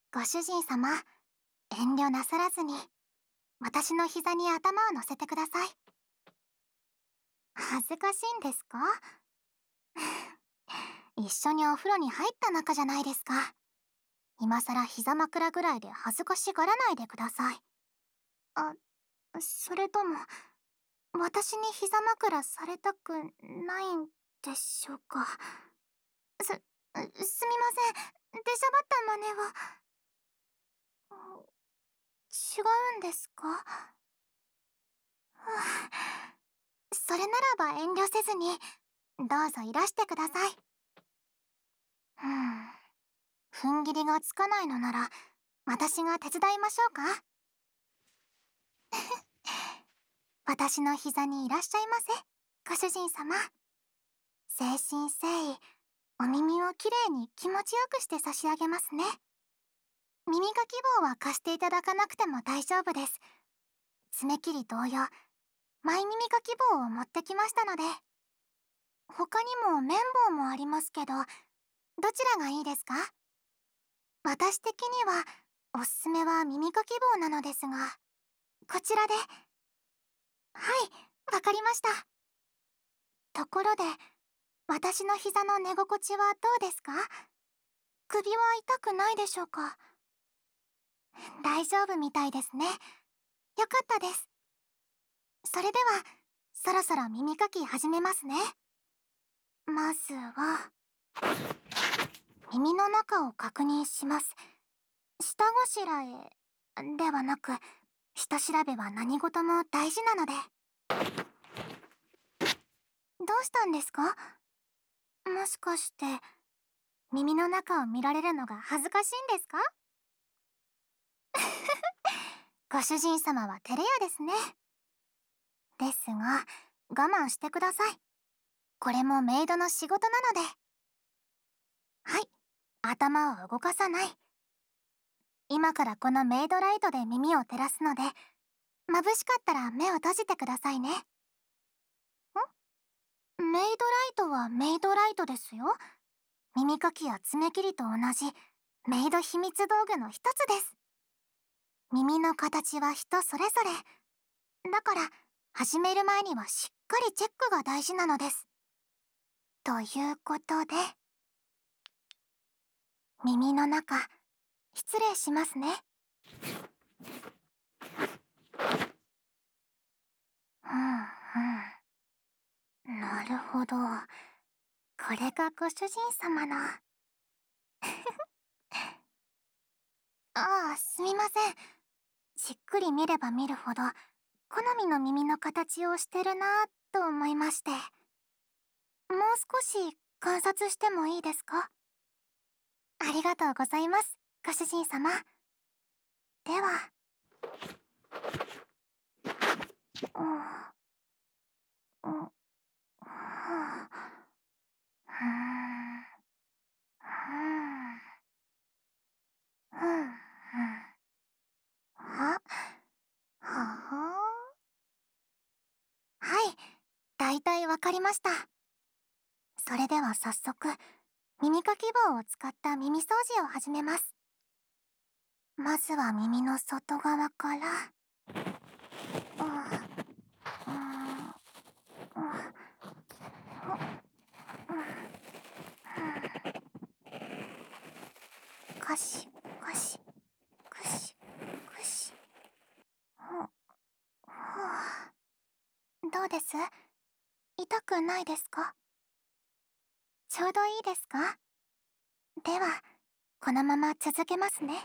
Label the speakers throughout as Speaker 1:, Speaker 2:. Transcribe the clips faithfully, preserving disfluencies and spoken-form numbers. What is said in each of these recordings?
Speaker 1: ご主人様、遠慮なさらずに、私の膝に頭を乗せてください。恥ずかしいんですか？一緒にお風呂に入った仲じゃないですか。今さら膝枕ぐらいで恥ずかしがらないでください。あ、それとも、私に膝枕されたくないんでしょうか。す、すみません。出しゃばった真似を。違うんですか？はあ、それならば遠慮せずに、どうぞいらしてください。ふん。踏ん切りがつかないのなら、私が手伝いましょうか？私の膝にいらっしゃいませ、ご主人様。誠心誠意、お耳をきれいに気持ちよくして差し上げますね。耳かき棒は貸していただかなくても大丈夫です。爪切り同様、マイ耳かき棒を持ってきましたので。他にも綿棒もありますけど、どちらがいいですか？私的には、おすすめは耳かき棒なのですが、こちらで。はい、わかりました。ところで、私の膝の寝心地はどうですか？首は痛くないでしょうか？大丈夫みたいですね。よかったです。それでは、そろそろ耳かき始めますね。まずは、耳の中を確認します。下ごしらえ、ではなく、下調べは何事も大事なので。どうしたんですか？もしかして、耳の中を見られるのが恥ずかしいんですか？ご主人様は照れ屋ですね。ですが、我慢してください。これもメイドの仕事なので。はい、頭を動かさない。今からこのメイドライトで耳を照らすので、眩しかったら目を閉じてくださいね。ん？メイドライトはメイドライトですよ。耳かきや爪切りと同じメイド秘密道具の一つです。耳の形は人それぞれ。だから、始める前にはしっかりチェックが大事なのです。ということで、耳の中、失礼しますね。ふんふん。なるほど。これがご主人様の。ああ、すみません。じっくり見れば見るほど、好みの耳の形をしてるなぁと思いまして。もう少し観察してもいいですか？ありがとうございます、ご主人様。では。うん。うん。はあ。ふーん。ふーん。ふんふん。は？はは？はい、だいたいわかりました。それでは早速、耳かき棒を使った耳掃除を始めます。まずは耳の外側から。うん、うん、うん、かし、かし、くし、くし。ほ、ほう。どうです？痛くないですか？ちょうどいいですか？では、このまま続けますね。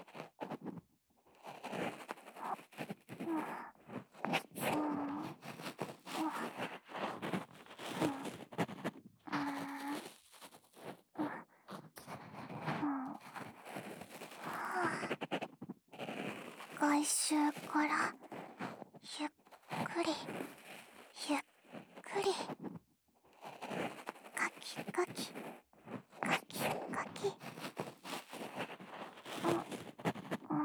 Speaker 1: 外周からゆっくりゆっくりカキカキカキカキ。う、うん、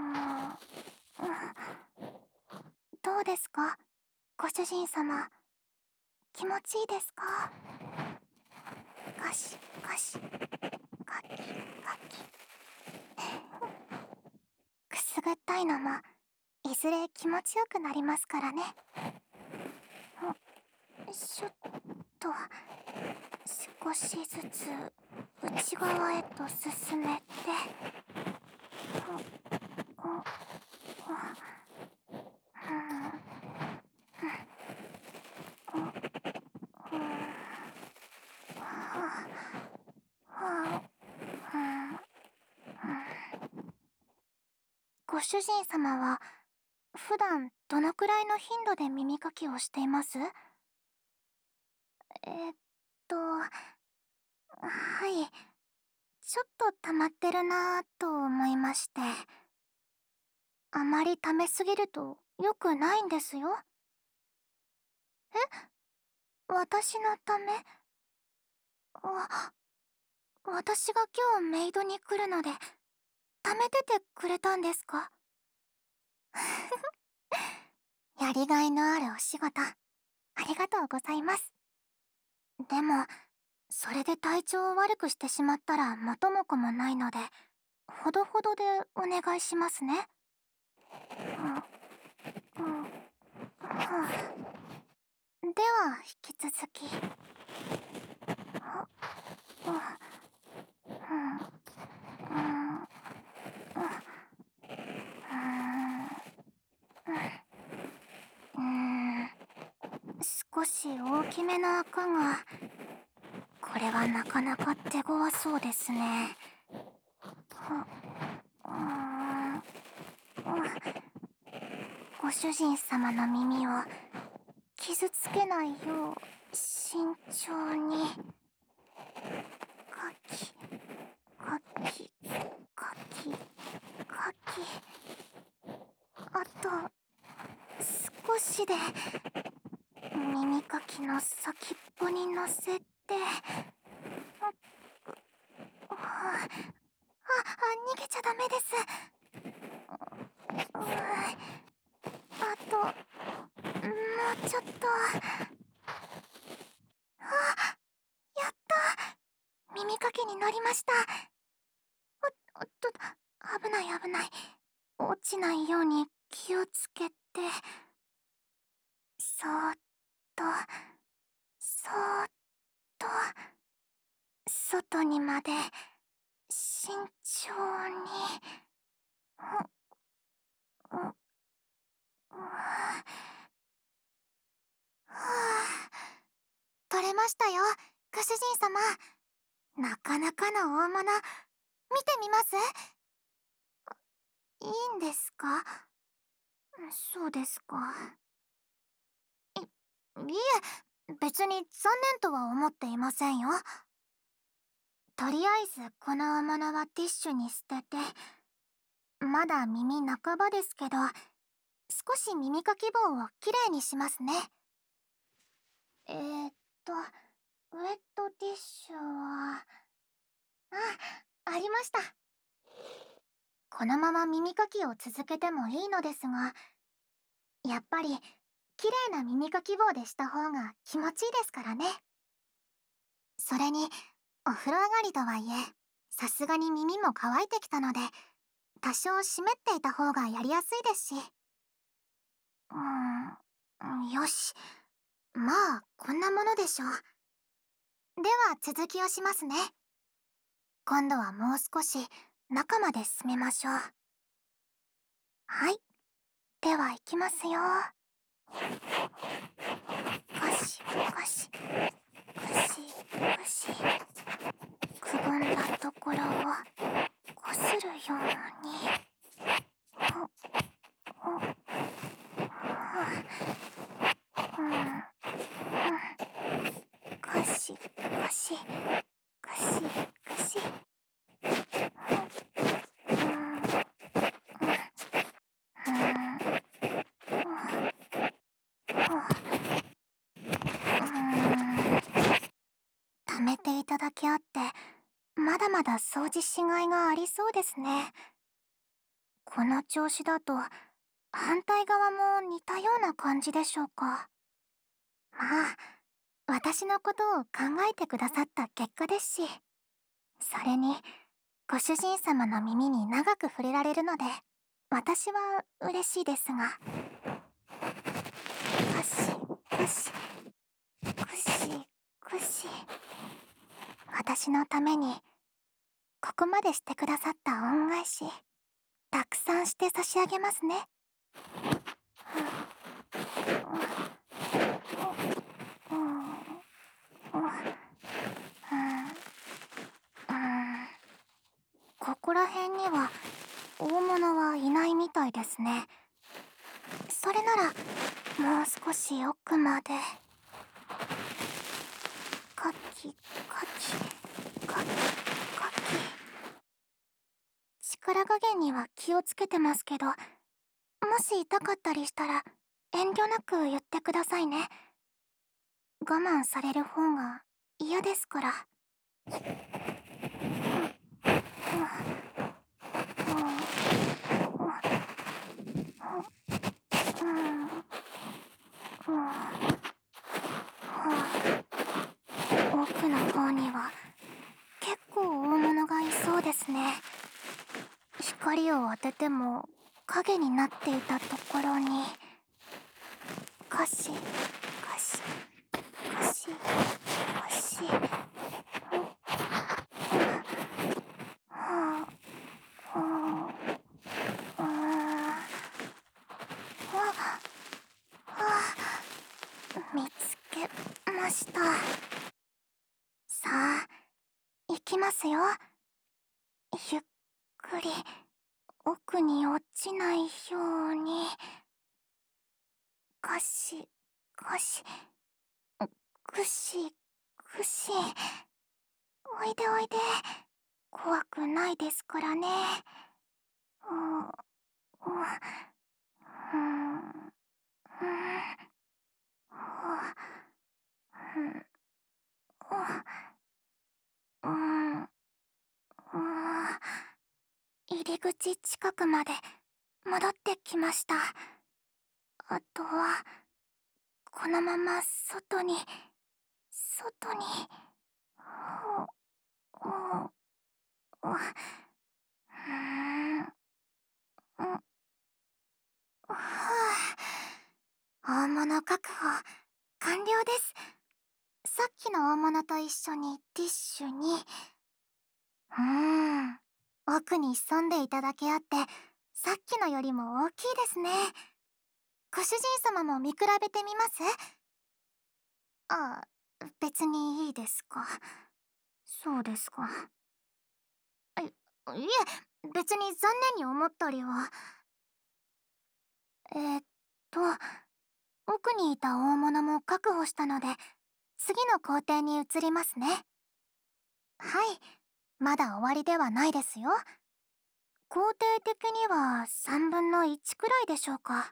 Speaker 1: どうですか、ご主人様。気持ちいいですか？カシカシカキカキ。 ぐったいのもいずれ気持ちよくなりますからね。ちょっと少しずつ内側へと進めて、ご主人様は普段どのくらいの頻度で耳かきをしています？えっと、はい、ちょっと溜まってるなぁと思いまして。あまり溜めすぎると良くないんですよ。え？私のため？わ、私が今日メイドに来るので溜めててくれたんですか？やりがいのあるお仕事、ありがとうございます。でも、それで体調を悪くしてしまったら元も子もないので、ほどほどでお願いしますね。うん、うん、はあ、では、引き続き。あ、うん、うん、うん、うん、うん、うん、少し大きめの赤が、これはなかなか手強そうですね。う、うん、うん、ご主人様の耳を傷つけないよう慎重にかきかきかきかき、あと少しで耳かきの先っぽに乗せて、あ、あ、逃げちゃダメです。う、あともうちょっと。あ、やった、耳かきに乗りました。お、おっと、危ない危ない。落ちないように気をつけて、そーっとそーっと外にまで慎重に。う、う、う、はあ、取れましたよ、ご主人様。なかなかの大物、見てみます？いいんですか？そうですか。い、いえ、別に残念とは思っていませんよ。とりあえずこの大物はティッシュに捨てて、まだ耳半ばですけど、少し耳かき棒をきれいにしますね。えーっと、ウェットティッシュは、あ、ありました。このまま耳かきを続けてもいいのですが、やっぱり綺麗な耳かき棒でした方が気持ちいいですからね。それに、お風呂上がりとはいえ、さすがに耳も乾いてきたので、多少湿っていた方がやりやすいですし。うーん、よし。まあ、こんなものでしょう。では続きをしますね。今度はもう少し中まで進めましょう。はい。では行きますよ。ゴシゴシ、ゴシゴシ。くぼんだところをこするように。ほ、ほ、はあ、うん、うん。ゴシゴシ、ゴシゴシ。貯めていただけあって、まだまだ掃除しがいがありそうですね。この調子だと、反対側も似たような感じでしょうか。まあ、私のことを考えてくださった結果ですし。それに、ご主人様の耳に長く触れられるので、 私は嬉しいですが。かし、かし、くし、くし。私のために、ここまでしてくださった恩返し、たくさんして差し上げますね。ここら辺には大物はいないみたいですね。それならもう少し奥まで。カキカキカキカキ。力加減には気をつけてますけど、もし痛かったりしたら遠慮なく言ってくださいね。我慢される方が嫌ですから。奥の方には結構大物がいそうですね。光を当てても影になっていたところに、カシカシカシカシ。見つけました。さあ、行きますよ。ゆっくり奥に落ちないように。かしかし、くしくし。おいでおいで。怖くないですからね。うううん、うん、入り口近くまで戻ってきました。あとはこのまま外に外に。うーん、はあ、大物確保完了です。さっきの大物と一緒にティッシュに。うーん、奥に潜んでいただけあってさっきのよりも大きいですね。ご主人様も見比べてみます？あ、別にいいですか。そうですか。い、いえ、別に残念に思ったりは。えーっと、奥にいた大物も確保したので、次の工程に移りますね。はい、まだ終わりではないですよ。工程的にはさんぶんのいちくらいでしょうか。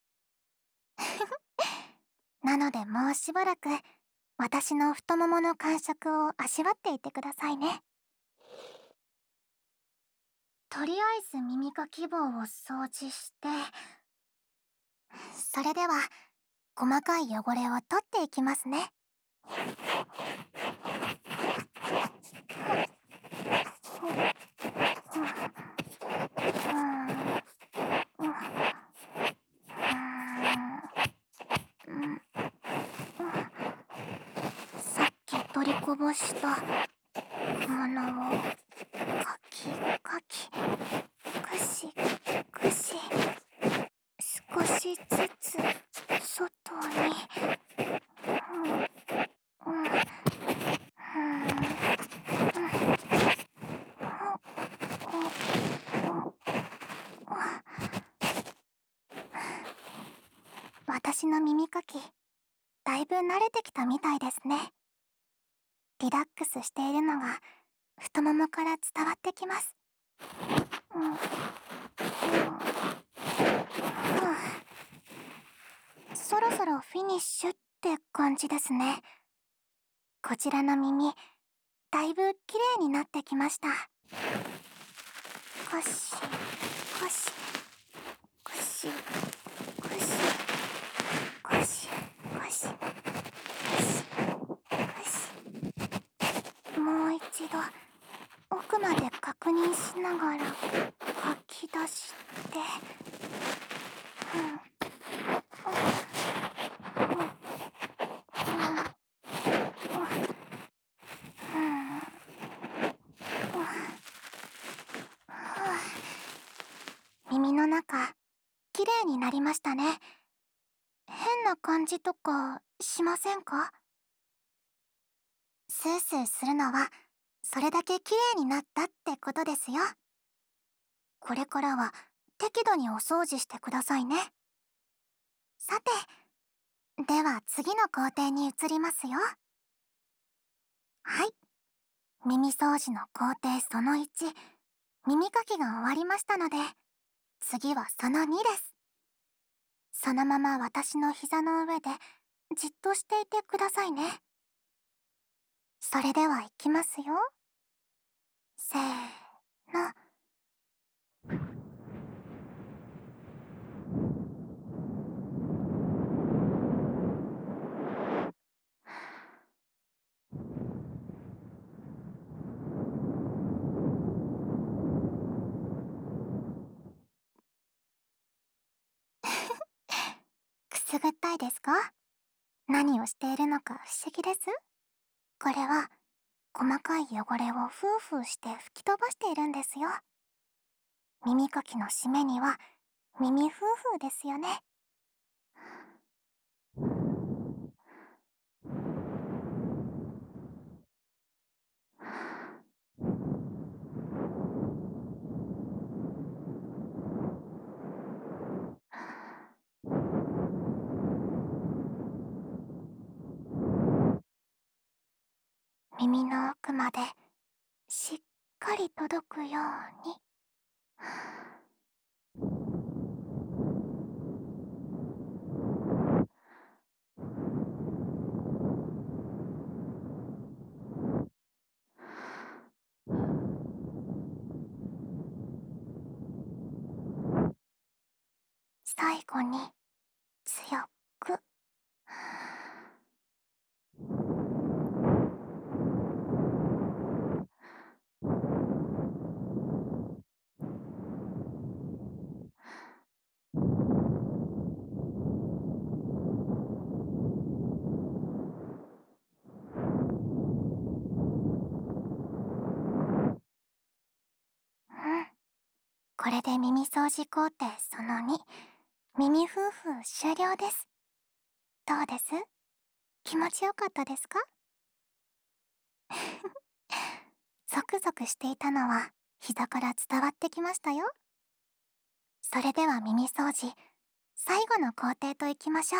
Speaker 1: なのでもうしばらく私の太ももの感触を味わっていてくださいね。とりあえず耳かき棒を掃除して、それでは細かい汚れを取っていきますね。さっき取りこぼしたものをかきかき、くしくし、少しずつ外に。私の耳かき、だいぶ慣れてきたみたいですね。リラックスしているのが太ももから伝わってきます。うんうん、そろそろフィニッシュって感じですね。こちらの耳、だいぶ綺麗になってきました。かしかしくしくしかしかしかしかし。もう一度奥まで確認しながら書き出して。 うん、耳の中、きれいになりましたね。変な感じとかしませんか？スースーするのは、それだけきれいになったってことですよ。これからは適度にお掃除してくださいね。さて、では次の工程に移りますよ。はい。耳掃除の工程そのいち、耳かきが終わりましたので、次はそのにです。そのまま私の膝の上でじっとしていてくださいね。それではいきますよ。せーの。くすぐったいですか？何をしているのか不思議です。これは細かい汚れをフーフーして吹き飛ばしているんですよ。耳かきの締めには耳フーフーですよね。耳の奥までしっかり届くように。最後に強く。うん。これで耳掃除工程そのに、耳フーフー終了です。どうです？気持ちよかったですか？ゾクゾクしていたのは膝から伝わってきましたよ。それでは耳掃除、最後の工程といきましょう。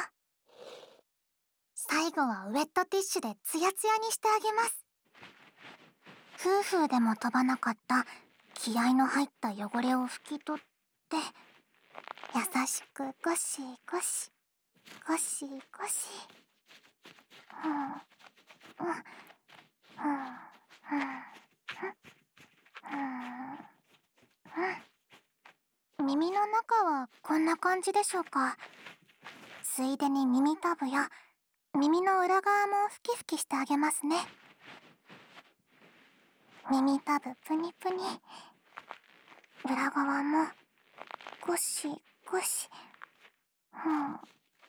Speaker 1: 最後はウェットティッシュでツヤツヤにしてあげます。フーフーでも飛ばなかった気合の入った汚れを拭き取って、優しくゴシゴシ、ゴシゴシ。ふん、うん、ふん、ふん、ふん、ふん、ふん。耳の中はこんな感じでしょうか。ついでに耳たぶや耳の裏側もふきふきしてあげますね。耳たぶぷにぷに、裏側もゴシゴシ。ふん、ふん。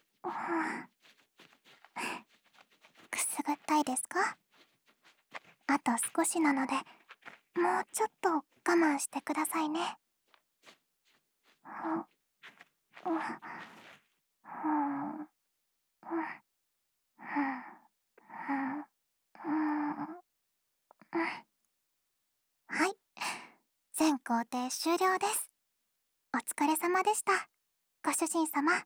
Speaker 1: くすぐったいですか？あと少しなので、もうちょっと我慢してくださいね。ふん、ふん、ふん、ふん、ふん、ふん。はい。全工程終了です。お疲れ様でした。ご主人様。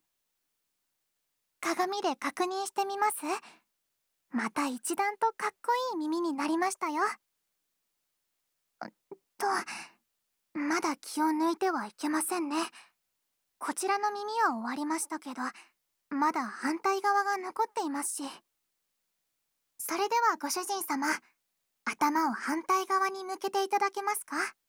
Speaker 1: 鏡で確認してみます？また一段とかっこいい耳になりましたよ。と、まだ気を抜いてはいけませんね。こちらの耳は終わりましたけど、まだ反対側が残っていますし。それではご主人様、頭を反対側に向けていただけますか？